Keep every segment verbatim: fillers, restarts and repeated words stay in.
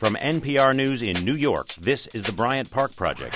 From N P R News in New York, this is the Bryant Park Project.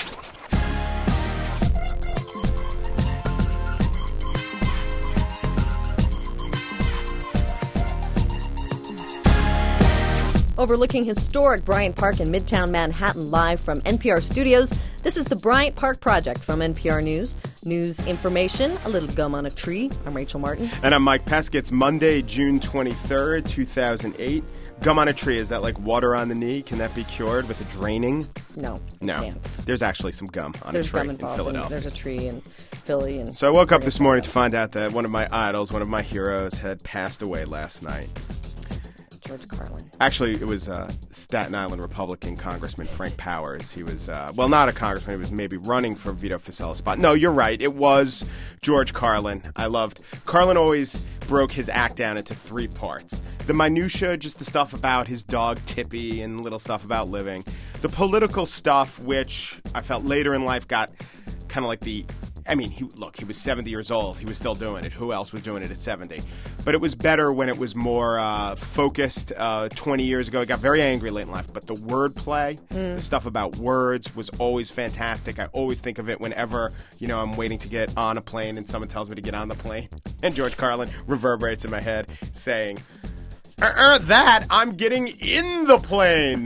Overlooking historic Bryant Park in Midtown Manhattan, live from N P R studios, this is the Bryant Park Project from N P R News. News, information, a little gum on a tree. I'm Rachel Martin. And I'm Mike Pesca. It's Monday, June twenty-third, two thousand eight. Gum on a tree, is that like water on the knee? Can that be cured with a draining? No, No. Can't. There's actually some gum on There's a tree gum in involved. Philadelphia. And there's a tree in Philly. And so I woke up this morning to find out that one of my idols, one of my heroes, had passed away last night. George Carlin. Actually, it was uh, Staten Island Republican Congressman Frank Powers. He was, uh, well, not a congressman. He was maybe running for Vito Fossela's spot. No, you're right. It was George Carlin. I loved. Carlin always broke his act down into three parts. The minutia, just the stuff about his dog Tippy and little stuff about living. The political stuff, which I felt later in life got kind of like the... I mean, he, look, he was seventy years old. He was still doing it. Who else was doing it at seventy? But it was better when it was more uh, focused uh, twenty years ago. He got very angry late in life. But the wordplay, mm. the stuff about words was always fantastic. I always think of it whenever, you know, I'm waiting to get on a plane and someone tells me to get on the plane. And George Carlin reverberates in my head saying... Uh-uh, that, I'm getting in the plane.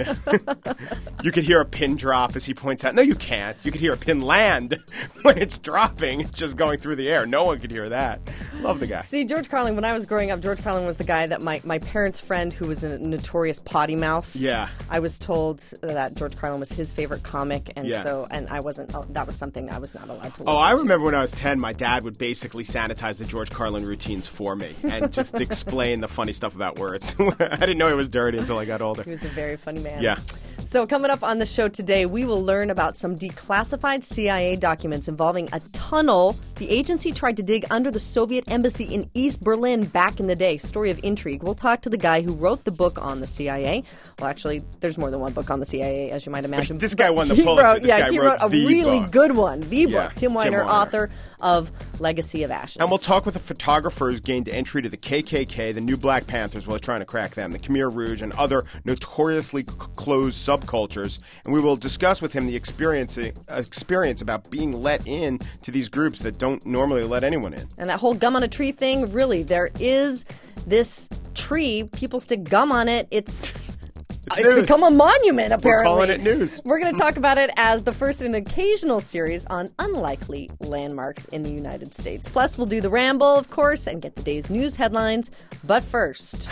You could hear a pin drop as he points out. No, you can't. You could hear a pin land when it's dropping. It's just going through the air. No one could hear that. Love the guy. See, George Carlin, when I was growing up, George Carlin was the guy that my, my parents' friend who was a notorious potty mouth. Yeah. I was told that George Carlin was his favorite comic, and yeah. so, and I wasn't, oh, that was something that I was not allowed to listen to. Oh, I remember when I was ten, my dad would basically sanitize the George Carlin routines for me and just explain the funny stuff about words. I didn't know he was dirty until I got older. He was a very funny man. Yeah. So coming up on the show today, we will learn about some declassified C I A documents involving a tunnel the agency tried to dig under the Soviet embassy in East Berlin back in the day. Story of intrigue. We'll talk to the guy who wrote the book on the C I A. Well, actually, there's more than one book on the C I A, as you might imagine. This guy won the he Pulitzer. Wrote, this yeah, guy he wrote, wrote a the really book. good one. The yeah, book. Tim Weiner, Tim Weiner, author of Legacy of Ashes. And we'll talk with a photographer who's gained entry to the K K K, the new Black Panthers, while trying to crack them, the Khmer Rouge, and other notoriously c- closed subcultures. And we will discuss with him the experience, uh, experience about being let in to these groups that don't normally let anyone in. And that whole gum on a tree thing, really, there is this tree. People stick gum on it. It's... It's, it's news. become a monument, apparently. We're calling it news. We're going to talk about it as the first in an occasional series on unlikely landmarks in the United States. Plus, we'll do the ramble, of course, and get the day's news headlines. But first...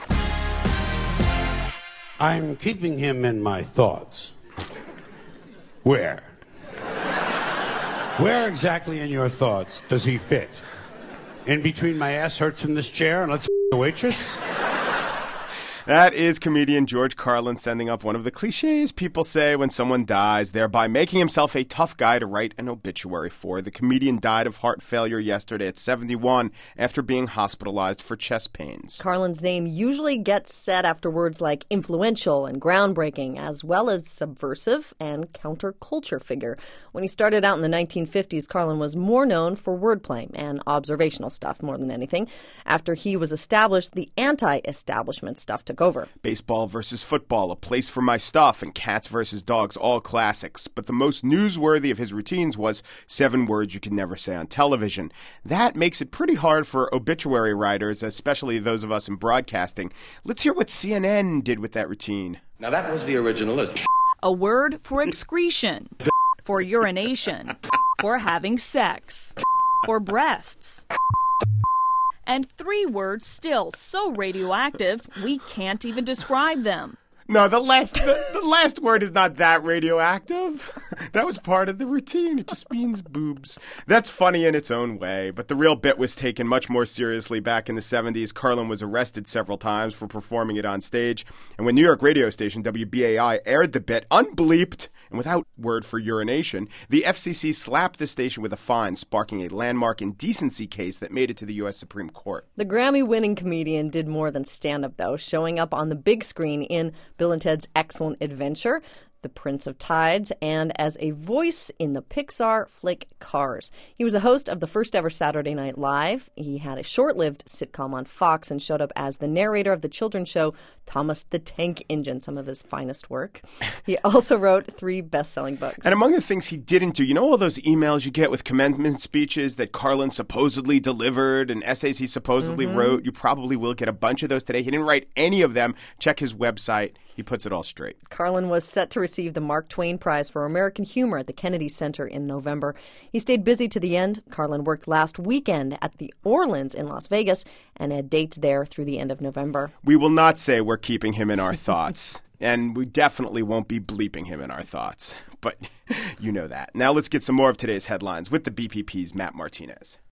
I'm keeping him in my thoughts. Where? Where exactly in your thoughts does he fit? In between my ass hurts in this chair and let's f*** the waitress? That is comedian George Carlin sending up one of the cliches people say when someone dies, thereby making himself a tough guy to write an obituary for. The comedian died of heart failure yesterday at seventy-one after being hospitalized for chest pains. Carlin's name usually gets said after words like influential and groundbreaking, as well as subversive and counterculture figure. When he started out in the nineteen fifties, Carlin was more known for wordplay and observational stuff more than anything. After he was established, the anti-establishment stuff took over. Baseball versus football, A Place for My Stuff, and Cats versus Dogs, all classics. But the most newsworthy of his routines was seven words you can never say on television. That makes it pretty hard for obituary writers, especially those of us in broadcasting. Let's hear what C N N did with that routine. Now that was the original list. A word for excretion, for urination, for having sex, for breasts. And three words still so radioactive we can't even describe them. No, the last the, the last word is not that radioactive. That was part of the routine. It just means boobs. That's funny in its own way, but the real bit was taken much more seriously back in the seventies. Carlin was arrested several times for performing it on stage, and when New York radio station W B A I aired the bit unbleeped and without word for urination, the F C C slapped the station with a fine, sparking a landmark indecency case that made it to the U S Supreme Court. The Grammy-winning comedian did more than stand-up, though, showing up on the big screen in Bill and Ted's Excellent Adventure. The The Prince of Tides and as a voice in the Pixar flick Cars. He was the host of the first ever Saturday Night Live. He had a short-lived sitcom on Fox and showed up as the narrator of the children's show Thomas the Tank Engine, some of his finest work. He also wrote three best-selling books. And among the things he didn't do, you know all those emails you get with commencement speeches that Carlin supposedly delivered and essays he supposedly Mm-hmm. wrote? You probably will get a bunch of those today. He didn't write any of them. Check his website. He puts it all straight. Carlin was set to receive the Mark Twain Prize for American Humor at the Kennedy Center in November. He stayed busy to the end. Carlin worked last weekend at the Orleans in Las Vegas and had dates there through the end of November. We will not say we're keeping him in our thoughts, and we definitely won't be bleeping him in our thoughts. But you know that. Now let's get some more of today's headlines with the B P P's Matt Martinez.